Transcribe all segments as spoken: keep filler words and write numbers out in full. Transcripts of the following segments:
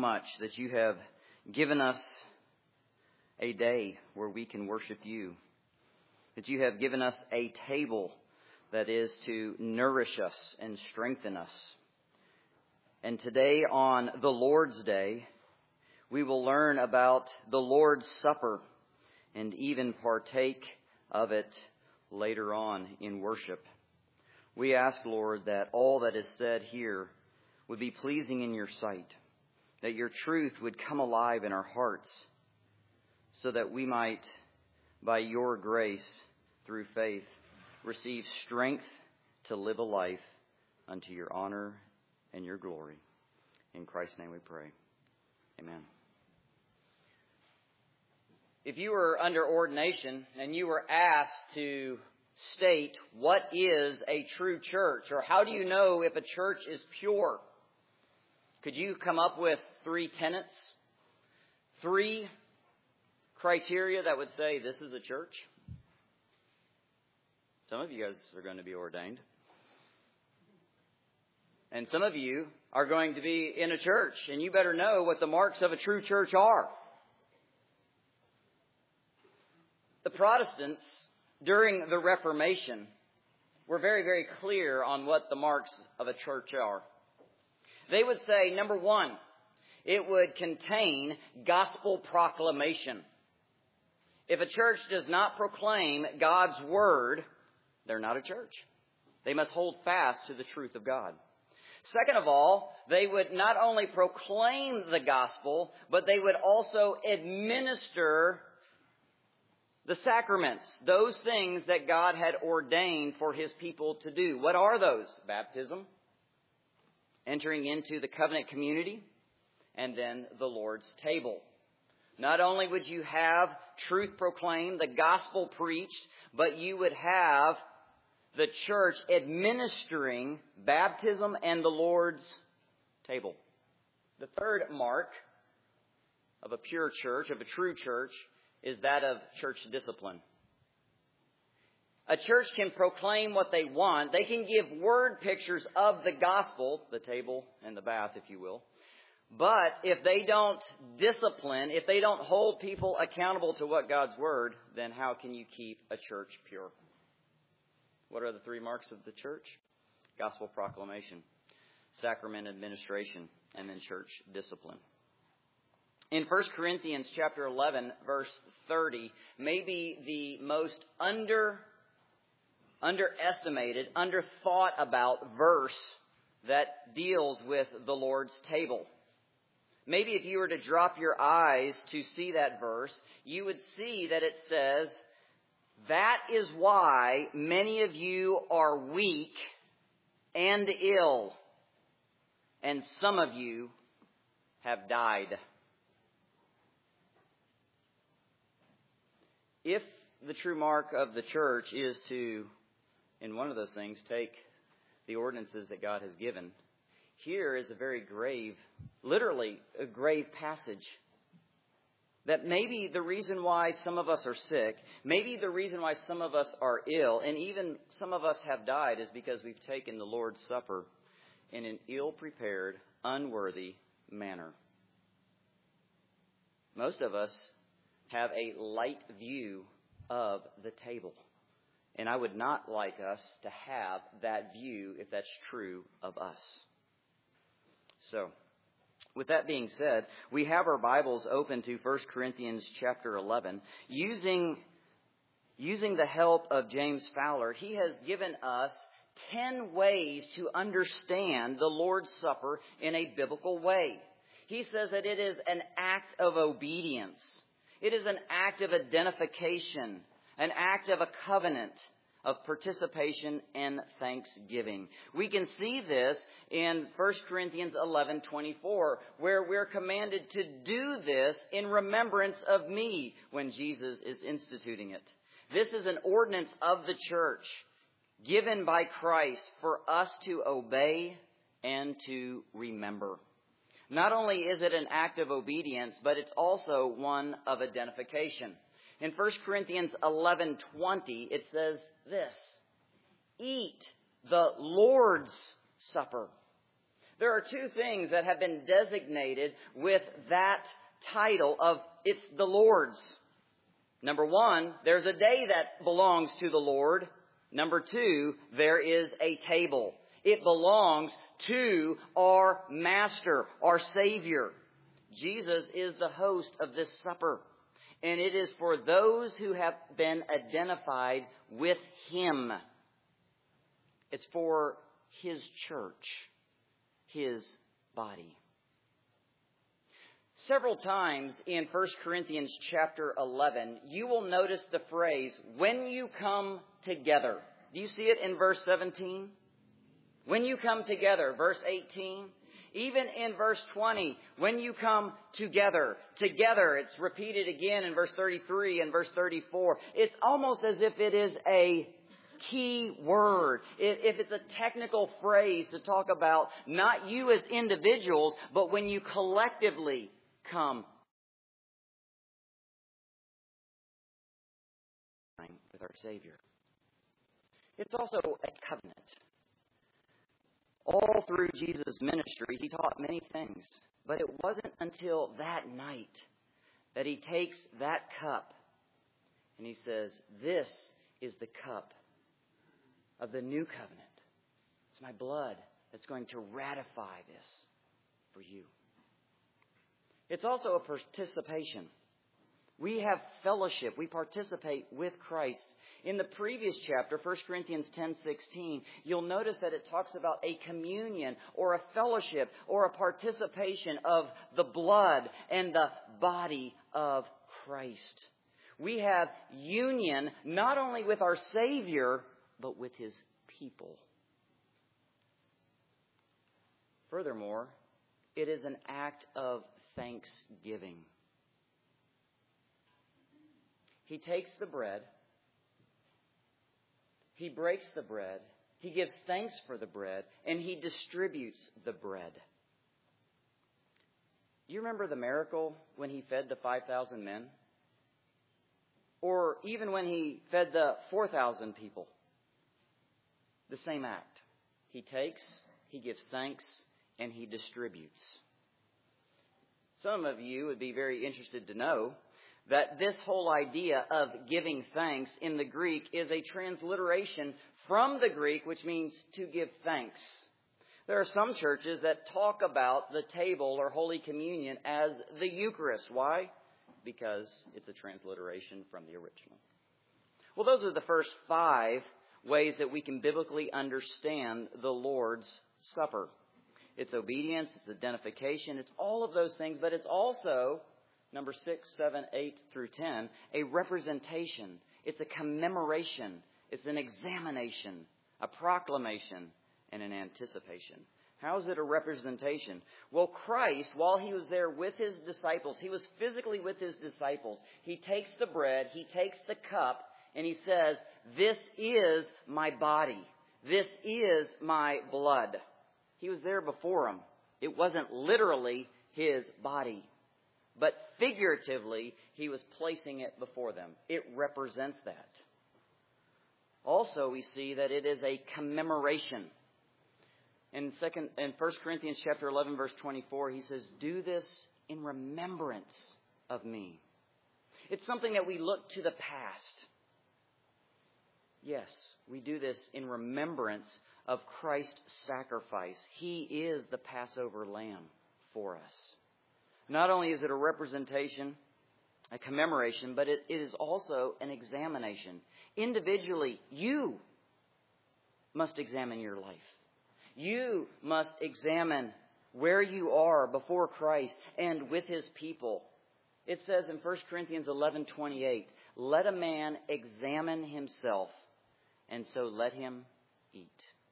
much that you have given us a day where we can worship you, that you have given us a table that is to nourish us and strengthen us. And today, on the Lord's Day, we will learn about the Lord's Supper and even partake of it later on in worship. We ask, Lord, that all that is said here would be pleasing in your sight, that your truth would come alive in our hearts, so that we might, by your grace, through faith, receive strength to live a life unto your honor and your glory. In Christ's name we pray. Amen. If you were under ordination and you were asked to state what is a true church, or how do you know if a church is pure, could you come up with three tenets, three criteria that would say this is a church? Some of you guys are going to be ordained. And some of you are going to be in a church, and you better know what the marks of a true church are. The Protestants, during the Reformation, were very, very clear on what the marks of a church are. They would say, number one, it would contain gospel proclamation. If a church does not proclaim God's word, they're not a church. They must hold fast to the truth of God. Second of all, they would not only proclaim the gospel, but they would also administer the sacraments, those things that God had ordained for his people to do. What are those? Baptism, entering into the covenant community, and then the Lord's table. Not only would you have truth proclaimed, the gospel preached, but you would have the church administering baptism and the Lord's table. The third mark of a pure church, of a true church, is that of church discipline. A church can proclaim what they want. They can give word pictures of the gospel, the table and the bath, if you will. But if they don't discipline, if they don't hold people accountable to what God's word, then how can you keep a church pure? What are the three marks of the church? Gospel proclamation, sacrament administration, and then church discipline. In First Corinthians chapter eleven, verse thirty, maybe the most under, underestimated, underthought about verse that deals with the Lord's table. Maybe if you were to drop your eyes to see that verse, you would see that it says, "That is why many of you are weak and ill, and some of you have died." If the true mark of the church is to, in one of those things, take the ordinances that God has given, here is a very grave, literally a grave passage. That maybe the reason why some of us are sick, maybe the reason why some of us are ill, and even some of us have died is because we've taken the Lord's Supper in an ill-prepared, unworthy manner. Most of us have a light view of the table. And I would not like us to have that view if that's true of us. So, with that being said, we have our Bibles open to First Corinthians chapter eleven. Using, using the help of James Fowler, he has given us ten ways to understand the Lord's Supper in a biblical way. He says that it is an act of obedience. It is an act of identification, an act of a covenant of participation and thanksgiving. We can see this in First Corinthians eleven twenty-four, where we're commanded to do this in remembrance of me when Jesus is instituting it. This is an ordinance of the church given by Christ for us to obey and to remember. Not only is it an act of obedience, but it's also one of identification. In First Corinthians eleven twenty, it says this: "Eat the Lord's Supper." There are two things that have been designated with that title of it's the Lord's. Number one, there's a day that belongs to the Lord. Number two, there is a table. It belongs to our Master, our Savior. Jesus is the host of this supper. And it is for those who have been identified with Him. It's for His church, His body. Several times in First Corinthians chapter eleven, you will notice the phrase, when you come together. Do you see it in verse seventeen? When you come together, verse eighteen. Even in verse twenty, when you come together, together, it's repeated again in verse thirty-three and verse thirty-four. It's almost as if it is a key word. If it's a technical phrase to talk about not you as individuals, but when you collectively come with our Savior. It's also a covenant. All through Jesus' ministry, He taught many things. But it wasn't until that night that He takes that cup and He says, this is the cup of the new covenant. It's my blood that's going to ratify this for you. It's also a participation. We have fellowship. We participate with Christ. In the previous chapter, First Corinthians ten sixteen, you'll notice that it talks about a communion or a fellowship or a participation of the blood and the body of Christ. We have union not only with our Savior, but with His people. Furthermore, it is an act of thanksgiving. He takes the bread. He breaks the bread. He gives thanks for the bread. And He distributes the bread. Do you remember the miracle when He fed the five thousand men? Or even when He fed the four thousand people? The same act. He takes, He gives thanks, and He distributes. Some of you would be very interested to know that this whole idea of giving thanks in the Greek is a transliteration from the Greek, which means to give thanks. There are some churches that talk about the table or Holy Communion as the Eucharist. Why? Because it's a transliteration from the original. Well, those are the first five ways that we can biblically understand the Lord's Supper. It's obedience, it's identification, it's all of those things, but it's also, number six, seven, eight through ten, a representation. It's a commemoration. It's an examination, a proclamation, and an anticipation. How is it a representation? Well, Christ, while He was there with His disciples, He was physically with His disciples. He takes the bread, He takes the cup, and He says, this is my body. This is my blood. He was there before them. It wasn't literally His body, but figuratively, He was placing it before them. It represents that. Also, we see that it is a commemoration. In second, in First Corinthians chapter eleven, verse twenty-four, he says, "Do this in remembrance of me." It's something that we look to the past. Yes, we do this in remembrance of Christ's sacrifice. He is the Passover lamb for us. Not only is it a representation, a commemoration, but it, it is also an examination. Individually, you must examine your life. You must examine where you are before Christ and with His people. It says in First Corinthians eleven twenty-eight, "Let a man examine himself, and so let him eat."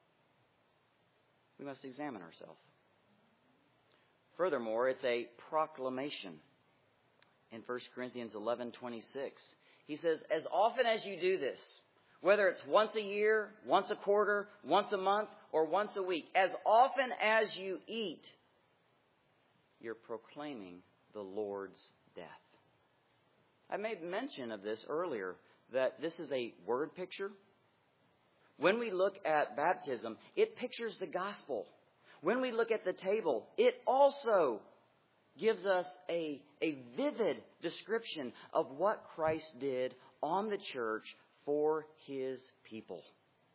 We must examine ourselves. Furthermore, it's a proclamation. In First Corinthians eleven twenty-six, he says, "As often as you do this, whether it's once a year, once a quarter, once a month, or once a week, as often as you eat, you're proclaiming the Lord's death." I made mention of this earlier, that this is a word picture. When we look at baptism, it pictures the gospel. when we look at the table, it also gives us a, a vivid description of what Christ did on the church for His people.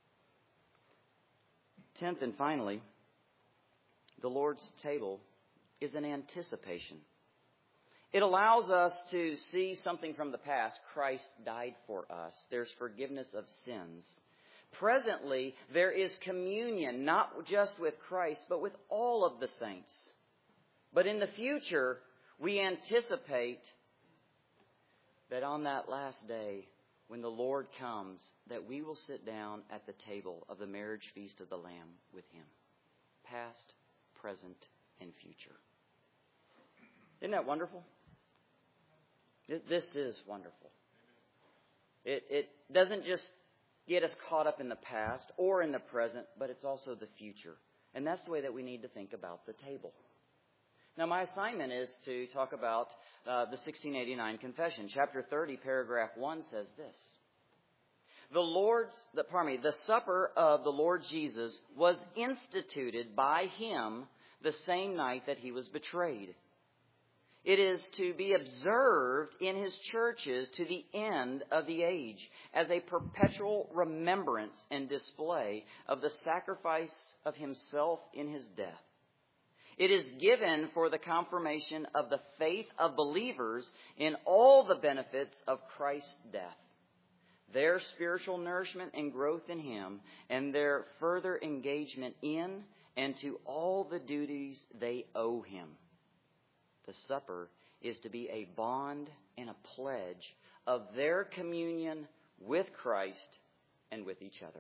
Tenth and finally, the Lord's table is an anticipation. It allows us to see something from the past. Christ died for us. There's forgiveness of sins. Presently, there is communion, not just with Christ, but with all of the saints. But in the future, we anticipate that on that last day, when the Lord comes, that we will sit down at the table of the marriage feast of the Lamb with Him. Past, present, and future. Isn't that wonderful? This is wonderful. It, it doesn't just get us caught up in the past or in the present, but it's also the future. And that's the way that we need to think about the table. Now, my assignment is to talk about uh, the sixteen eighty-nine Confession. Chapter thirty, paragraph one says this. The Lord's, the, pardon me, the supper of the Lord Jesus was instituted by Him the same night that He was betrayed. It is to be observed in His churches to the end of the age as a perpetual remembrance and display of the sacrifice of Himself in His death. It is given for the confirmation of the faith of believers in all the benefits of Christ's death, their spiritual nourishment and growth in Him, and their further engagement in and to all the duties they owe Him. The supper is to be a bond and a pledge of their communion with Christ and with each other.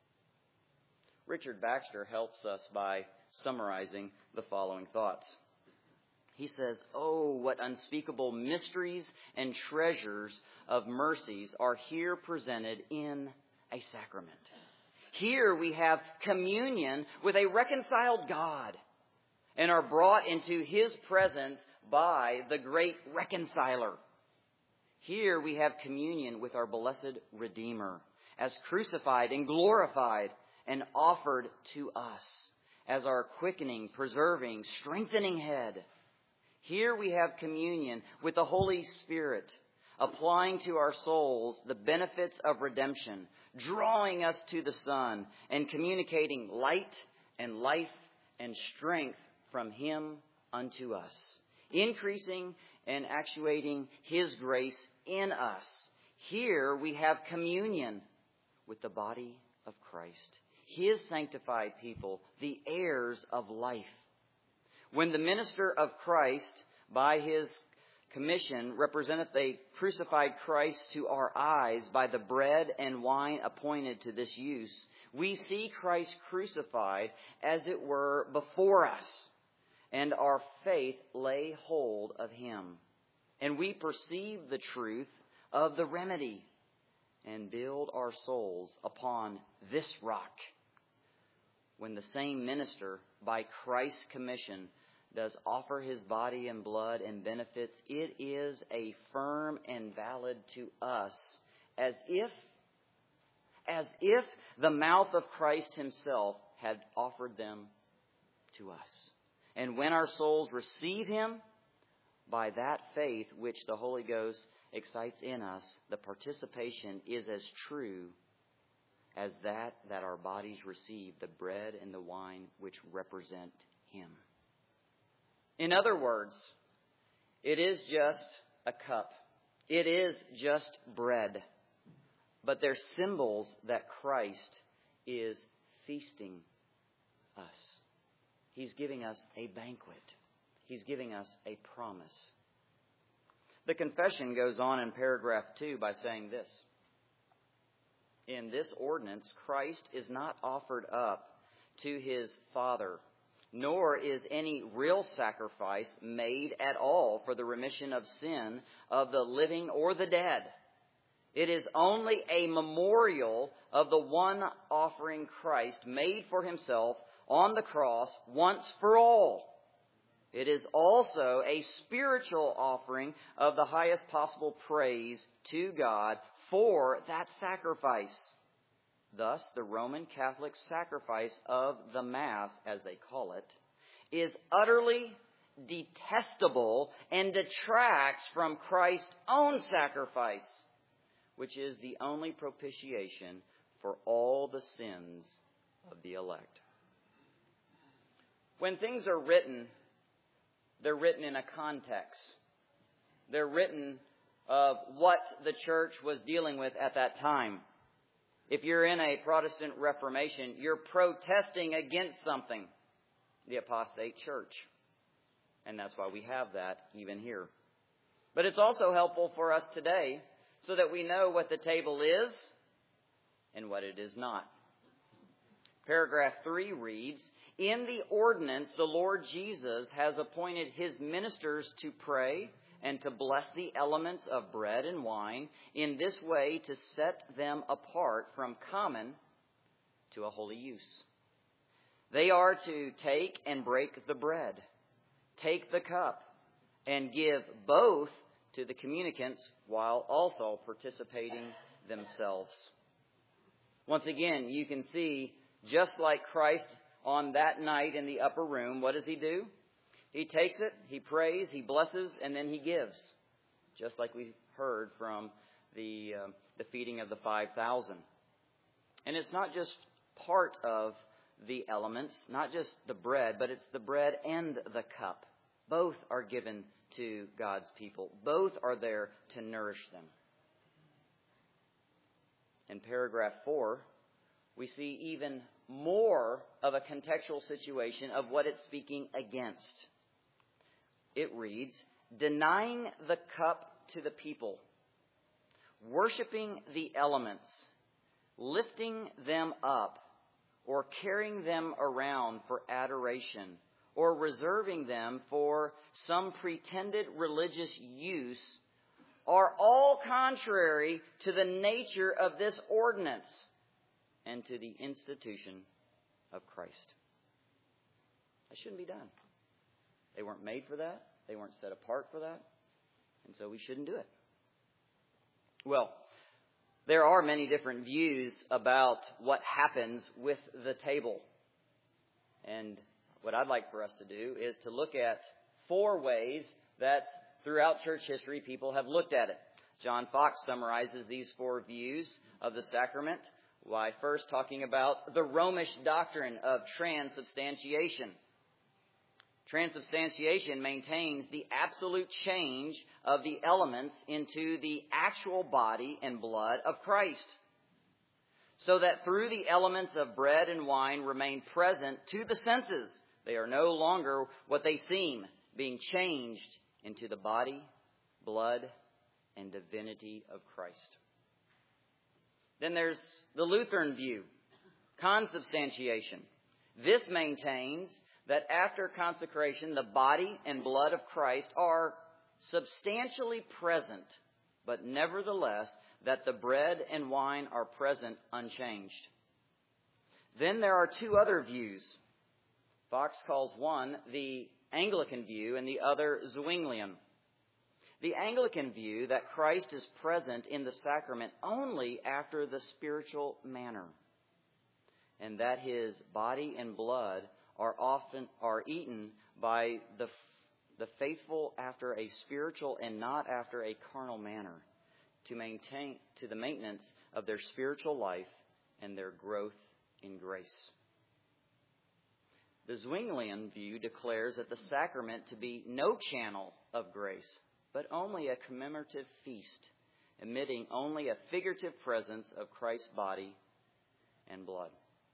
Richard Baxter helps us by summarizing the following thoughts. He says, "Oh, what unspeakable mysteries and treasures of mercies are here presented in a sacrament. Here we have communion with a reconciled God and are brought into His presence by the great reconciler. Here we have communion with our blessed Redeemer, as crucified and glorified and offered to us as our quickening, preserving, strengthening head. Here we have communion with the Holy Spirit, applying to our souls the benefits of redemption, drawing us to the Son, and communicating light and life and strength from Him unto us, increasing and actuating His grace in us. Here we have communion with the body of Christ, His sanctified people, the heirs of life. When the minister of Christ, by His commission, representeth a crucified Christ to our eyes by the bread and wine appointed to this use, we see Christ crucified as it were before us, and our faith lay hold of Him. And we perceive the truth of the remedy and build our souls upon this rock. When the same minister, by Christ's commission, does offer His body and blood and benefits, it is a firm and valid to us, as if, as if the mouth of Christ Himself had offered them to us. And when our souls receive Him, by that faith which the Holy Ghost excites in us, the participation is as true as that that our bodies receive the bread and the wine which represent Him. In other words, it is just a cup. It is just bread. But they're symbols that Christ is feasting us. He's giving us a banquet. He's giving us a promise. The confession goes on in paragraph two by saying this. In this ordinance, Christ is not offered up to His Father, nor is any real sacrifice made at all for the remission of sin of the living or the dead. It is only a memorial of the one offering Christ made for Himself on the cross once for all. It is also a spiritual offering of the highest possible praise to God for that sacrifice. Thus, the Roman Catholic sacrifice of the Mass, as they call it, is utterly detestable and detracts from Christ's own sacrifice, which is the only propitiation for all the sins of the elect. When things are written, they're written in a context. They're written of what the church was dealing with at that time. If you're in a Protestant Reformation, you're protesting against something, the apostate church. And that's why we have that even here. But it's also helpful for us today so that we know what the table is and what it is not. Paragraph three reads, "In the ordinance, the Lord Jesus has appointed his ministers to pray and to bless the elements of bread and wine, in this way to set them apart from common to a holy use. They are to take and break the bread, take the cup, and give both to the communicants while also participating themselves." Once again, you can see, just like Christ on that night in the upper room, what does he do? He takes it, he prays, he blesses, and then he gives. Just like we heard from the, uh, the feeding of the five thousand. And it's not just part of the elements, not just the bread, but it's the bread and the cup. Both are given to God's people. Both are there to nourish them. In paragraph four, we see even more of a contextual situation of what it's speaking against. It reads, "Denying the cup to the people, worshiping the elements, lifting them up, or carrying them around for adoration, or reserving them for some pretended religious use, are all contrary to the nature of this ordinance and to the institution of Christ." That shouldn't be done. They weren't made for that. They weren't set apart for that. And so we shouldn't do it. Well, there are many different views about what happens with the table. And what I'd like for us to do is to look at four ways that throughout church history people have looked at it. John Fox summarizes these four views of the sacrament by first talking about the Romish doctrine of transubstantiation. Transubstantiation maintains the absolute change of the elements into the actual body and blood of Christ, so that through the elements of bread and wine remain present to the senses, they are no longer what they seem, being changed into the body, blood, and divinity of Christ. Then there's the Lutheran view, consubstantiation. This maintains that after consecration, the body and blood of Christ are substantially present, but nevertheless that the bread and wine are present unchanged. Then there are two other views. Fox calls one the Anglican view and the other Zwinglian. The Anglican view that Christ is present in the sacrament only after the spiritual manner, and that his body and blood are often are eaten by the the faithful after a spiritual and not after a carnal manner, to maintain to the maintenance of their spiritual life and their growth in grace. The Zwinglian view declares that the sacrament to be no channel of grace, but only a commemorative feast, emitting only a figurative presence of Christ's body and blood.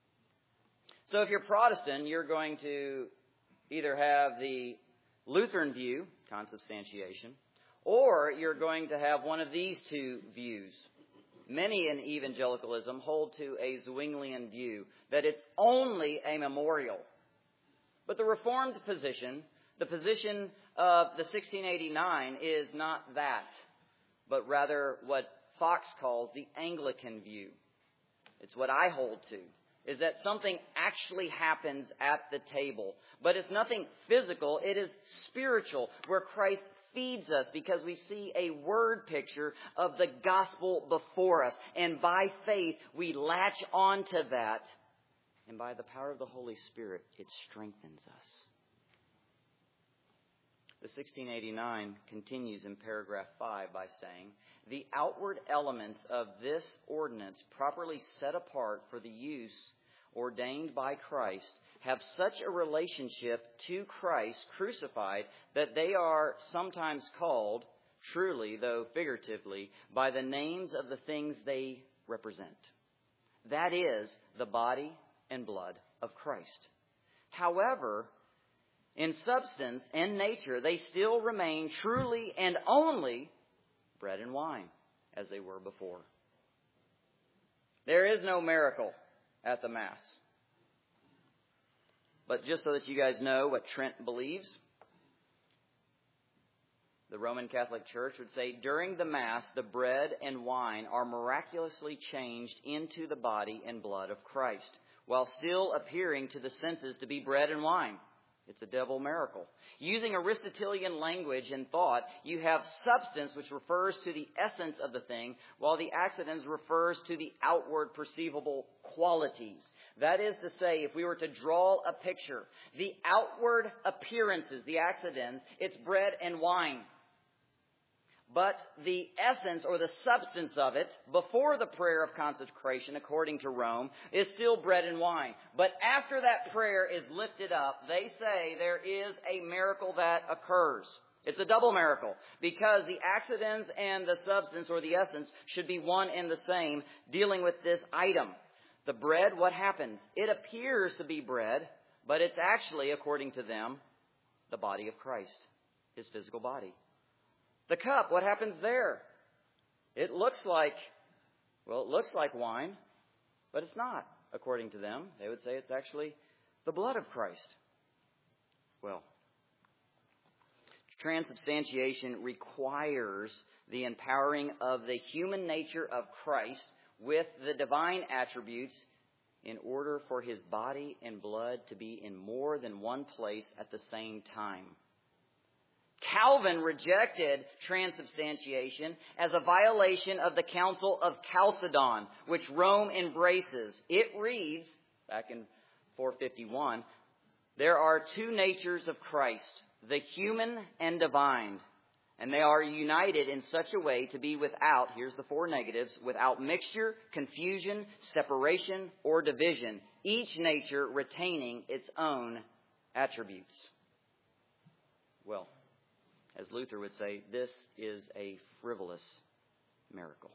So if you're Protestant, you're going to either have the Lutheran view, consubstantiation, or you're going to have one of these two views. Many in evangelicalism hold to a Zwinglian view, that it's only a memorial. But the Reformed position, the position of the sixteen eighty-nine, is not that, but rather what Fox calls the Anglican view. It's what I hold to, is that something actually happens at the table. But it's nothing physical, it is spiritual, where Christ feeds us because we see a word picture of the gospel before us. And by faith, we latch onto that. And by the power of the Holy Spirit, it strengthens us. The sixteen eighty-nine continues in paragraph five by saying, the outward elements of this ordinance, properly set apart for the use ordained by Christ, have such a relationship to Christ crucified that they are sometimes called, truly though figuratively, by the names of the things they represent. That is, the body and blood of Christ. However, in substance and nature, they still remain truly and only bread and wine, as they were before. There is no miracle at the Mass. But just so that you guys know what Trent believes, the Roman Catholic Church would say, during the Mass, the bread and wine are miraculously changed into the body and blood of Christ, while still appearing to the senses to be bread and wine. It's a double miracle. Using Aristotelian language and thought, you have substance, which refers to the essence of the thing, while the accidens refers to the outward perceivable qualities. That is to say, if we were to draw a picture, the outward appearances, the accidens, it's bread and wine. But the essence or the substance of it, before the prayer of consecration, according to Rome, is still bread and wine. But after that prayer is lifted up, they say there is a miracle that occurs. It's a double miracle, because the accidents and the substance or the essence should be one and the same, dealing with this item. The bread, what happens? It appears to be bread, but it's actually, according to them, the body of Christ, His physical body. The cup, what happens there? It looks like, well, it looks like wine, but it's not, according to them. They would say it's actually the blood of Christ. Well, transubstantiation requires the empowering of the human nature of Christ with the divine attributes in order for His body and blood to be in more than one place at the same time. Calvin rejected transubstantiation as a violation of the Council of Chalcedon, which Rome embraces. It reads, back in four fifty-one, there are two natures of Christ, the human and divine, and they are united in such a way to be without, here's the four negatives, without mixture, confusion, separation, or division, each nature retaining its own attributes. Well, as Luther would say, this is a frivolous miracle.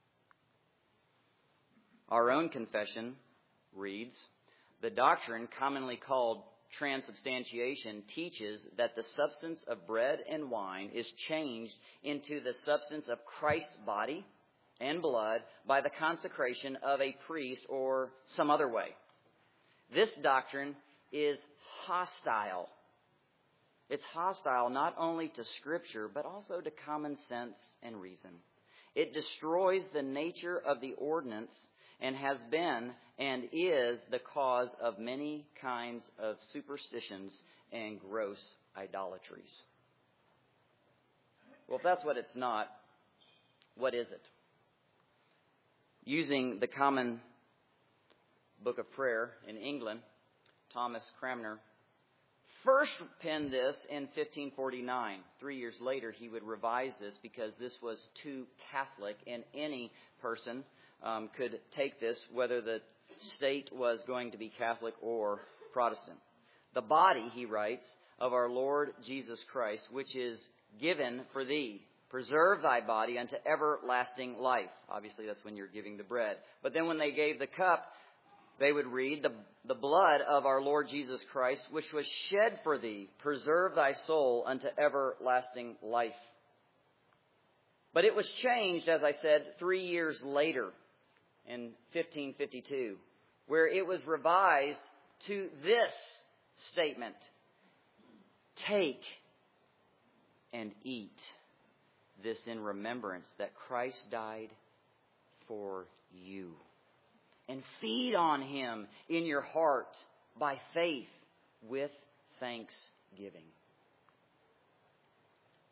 Our own confession reads, the doctrine commonly called transubstantiation teaches that the substance of bread and wine is changed into the substance of Christ's body and blood by the consecration of a priest or some other way. This doctrine is hostile. It's hostile not only to Scripture, but also to common sense and reason. It destroys the nature of the ordinance and has been and is the cause of many kinds of superstitions and gross idolatries. Well, if that's what it's not, what is it? Using the Common Book of Prayer in England, Thomas Cranmer first penned this in fifteen forty-nine. Three years later, he would revise this because this was too Catholic, and any person um, could take this, whether the state was going to be Catholic or Protestant. The body, he writes, of our Lord Jesus Christ, which is given for thee. Preserve thy body unto everlasting life. Obviously, that's when you're giving the bread. But then when they gave the cup, they would read, the, the blood of our Lord Jesus Christ, which was shed for thee, preserve thy soul unto everlasting life. But it was changed, as I said, three years later, in fifteen fifty-two, where it was revised to this statement: take and eat this in remembrance that Christ died for you. And feed on Him in your heart by faith with thanksgiving.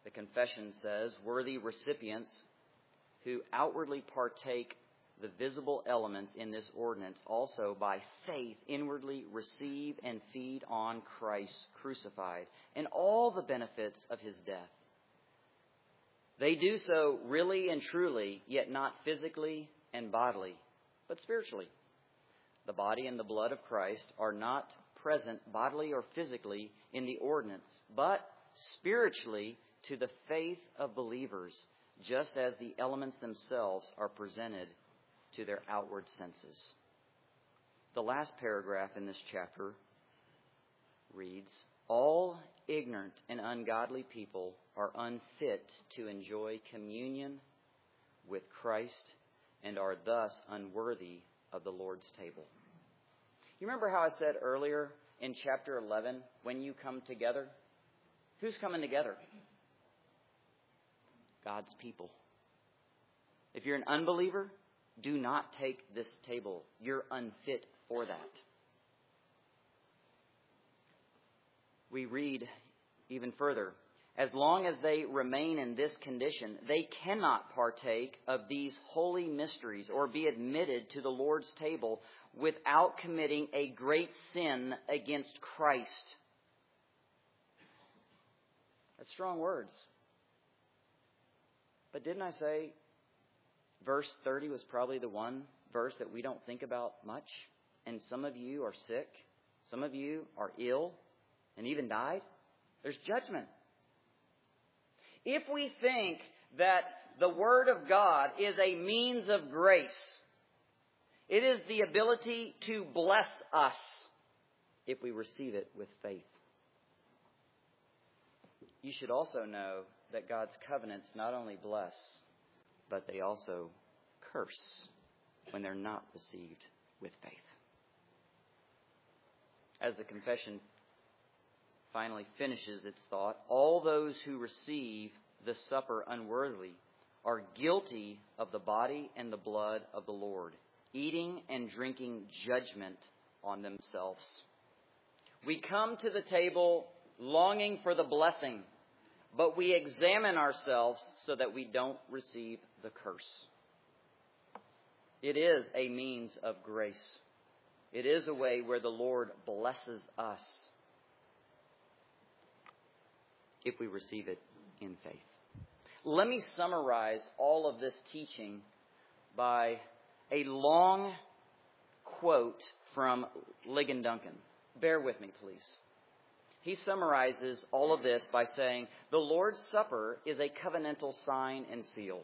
The confession says, worthy recipients who outwardly partake the visible elements in this ordinance also by faith inwardly receive and feed on Christ crucified and all the benefits of his death. They do so really and truly, yet not physically and bodily, but spiritually. The body and the blood of Christ are not present bodily or physically in the ordinance, but spiritually to the faith of believers, just as the elements themselves are presented to their outward senses. The last paragraph in this chapter reads, all ignorant and ungodly people are unfit to enjoy communion with Christ and are thus unworthy of the Lord's table. You remember how I said earlier in chapter eleven, when you come together? Who's coming together? God's people. If you're an unbeliever, do not take this table. You're unfit for that. We read even further. As long as they remain in this condition, they cannot partake of these holy mysteries or be admitted to the Lord's table without committing a great sin against Christ. That's strong words. But didn't I say verse thirty was probably the one verse that we don't think about much? And some of you are sick. Some of you are ill and even died. There's judgment. If we think that the Word of God is a means of grace, it is the ability to bless us if we receive it with faith. You should also know that God's covenants not only bless, but they also curse when they're not received with faith. As the confession finally finishes its thought, all those who receive the supper unworthily are guilty of the body and the blood of the Lord, eating and drinking judgment on themselves. We come to the table longing for the blessing, but we examine ourselves so that we don't receive the curse. It is a means of grace. It is a way where the Lord blesses us if we receive it in faith. Let me summarize all of this teaching by a long quote from Ligon Duncan. Bear with me, please. He summarizes all of this by saying, the Lord's Supper is a covenantal sign and seal.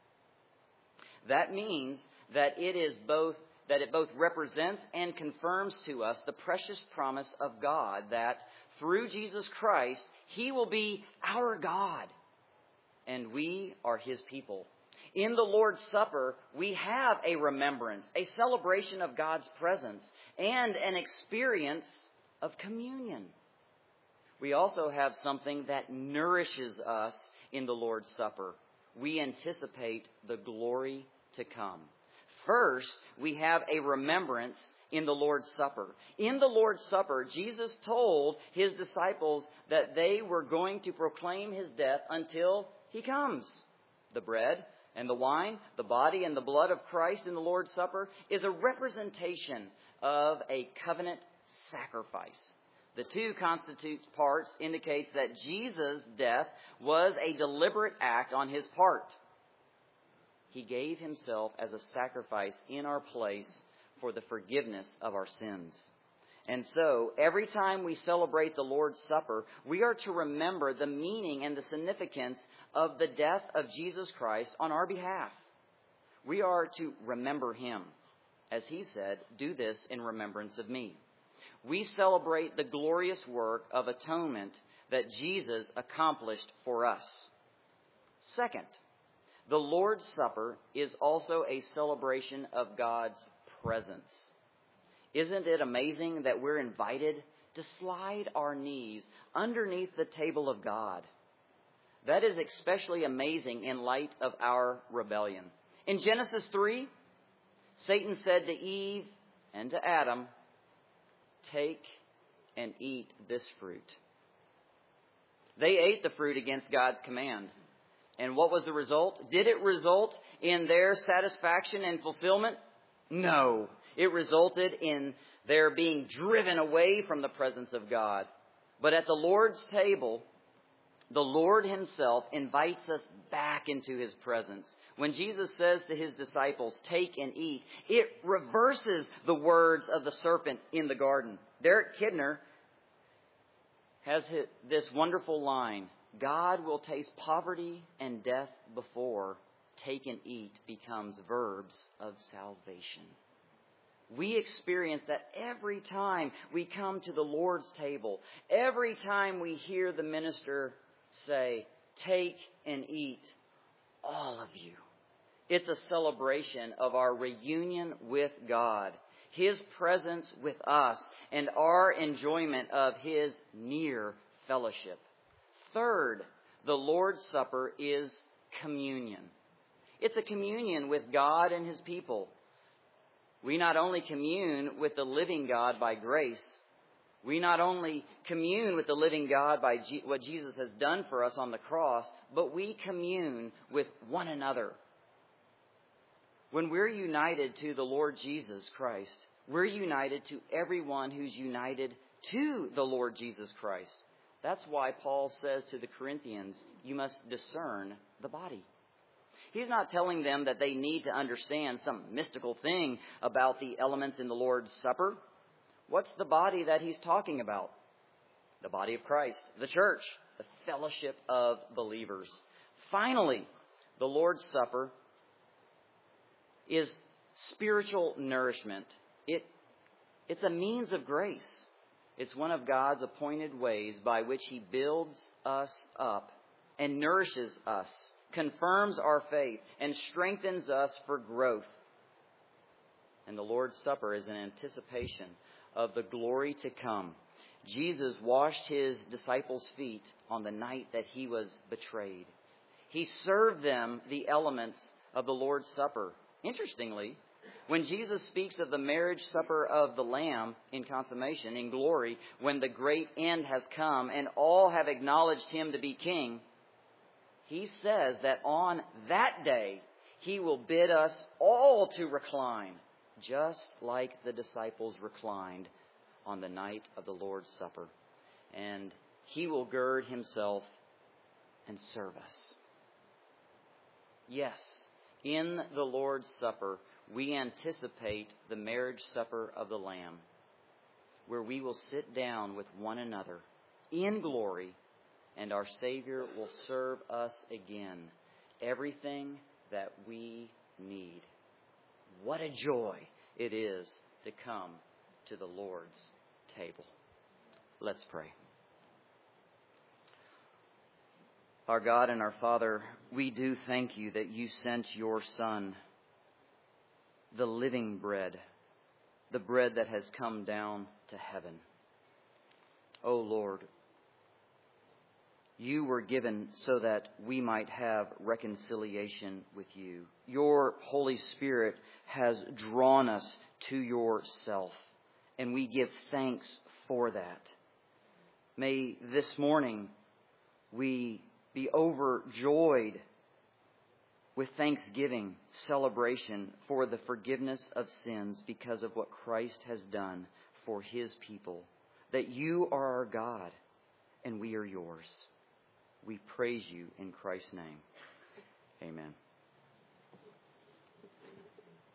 That means that it is both that it both represents and confirms to us the precious promise of God that through Jesus Christ, He will be our God, and we are His people. In the Lord's Supper, we have a remembrance, a celebration of God's presence, and an experience of communion. We also have something that nourishes us in the Lord's Supper. We anticipate the glory to come. First, we have a remembrance in the Lord's Supper. In the Lord's Supper, Jesus told His disciples that they were going to proclaim His death until He comes. The bread and the wine, the body and the blood of Christ in the Lord's Supper is a representation of a covenant sacrifice. The two constituent parts indicates that Jesus' death was a deliberate act on His part. He gave Himself as a sacrifice in our place for the forgiveness of our sins. And so, every time we celebrate the Lord's Supper, we are to remember the meaning and the significance of the death of Jesus Christ on our behalf. We are to remember Him. As He said, do this in remembrance of me. We celebrate the glorious work of atonement that Jesus accomplished for us. Second, the Lord's Supper is also a celebration of God's presence. Isn't it amazing that we're invited to slide our knees underneath the table of God? That is especially amazing in light of our rebellion. In Genesis three, Satan said to Eve and to Adam, "Take and eat this fruit." They ate the fruit against God's command. And what was the result? Did it result in their satisfaction and fulfillment? No. It resulted in their being driven away from the presence of God. But at the Lord's table, the Lord himself invites us back into his presence. When Jesus says to his disciples, take and eat, it reverses the words of the serpent in the garden. Derek Kidner has this wonderful line, God will taste poverty and death before take and eat becomes verbs of salvation. We experience that every time we come to the Lord's table. Every time we hear the minister say, take and eat, all of you. It's a celebration of our reunion with God, his presence with us, and our enjoyment of his near fellowship. Third, the Lord's Supper is communion. It's a communion with God and his people. We not only commune with the living God by grace, we not only commune with the living God by G- what Jesus has done for us on the cross, but we commune with one another. When we're united to the Lord Jesus Christ, we're united to everyone who's united to the Lord Jesus Christ. That's why Paul says to the Corinthians, you must discern the body. He's not telling them that they need to understand some mystical thing about the elements in the Lord's Supper. What's the body that he's talking about? The body of Christ, the church, the fellowship of believers. Finally, the Lord's Supper is spiritual nourishment. It, it's a means of grace. It's one of God's appointed ways by which he builds us up and nourishes us, confirms our faith, and strengthens us for growth. And the Lord's Supper is an anticipation of the glory to come. Jesus washed his disciples' feet on the night that he was betrayed. He served them the elements of the Lord's Supper. Interestingly, when Jesus speaks of the marriage supper of the Lamb in consummation, in glory, when the great end has come and all have acknowledged him to be king, he says that on that day he will bid us all to recline, just like the disciples reclined on the night of the Lord's Supper. And he will gird himself and serve us. Yes, in the Lord's Supper, we anticipate the marriage supper of the Lamb, where we will sit down with one another in glory, and our Savior will serve us again everything that we need. What a joy it is to come to the Lord's table. Let's pray. Our God and our Father, we do thank you that you sent your Son, the living bread, the bread that has come down to heaven. O Lord, you were given so that we might have reconciliation with you. Your Holy Spirit has drawn us to yourself, and we give thanks for that. May this morning we be overjoyed with thanksgiving, celebration for the forgiveness of sins because of what Christ has done for his people. That you are our God and we are yours. We praise you in Christ's name. Amen.